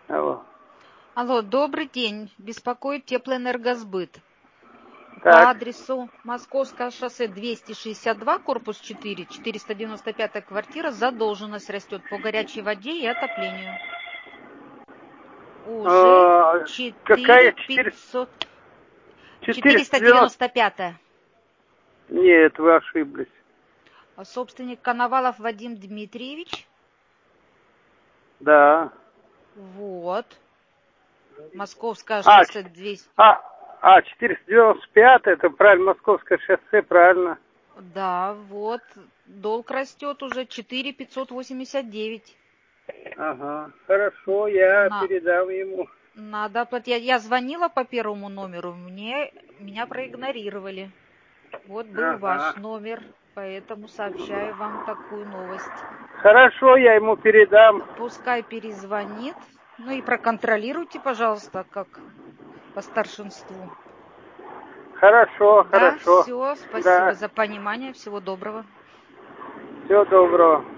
Алло. Алло, добрый день. Беспокоит теплоэнергосбыт. По Так. адресу Московское шоссе 262, корпус 4, 495 квартира. Задолженность растет по горячей воде и отоплению. Уже Какая? 4500... 490? 495. Нет, вы ошиблись. Собственник Коновалов Вадим Дмитриевич. Да. Вот. Московское шоссе 200. 495, это правильно, Московское шоссе, правильно. Да, вот. Долг растет уже 4589. Ага, хорошо, я передам ему. Надо оплатить. Я звонила по первому номеру, меня проигнорировали. Вот был ваш номер, поэтому сообщаю вам такую новость. Хорошо, я ему передам. Пускай перезвонит. Ну и проконтролируйте, пожалуйста, как по старшинству. Хорошо, Да, хорошо. все, спасибо Да. за понимание, всего доброго. Всего доброго.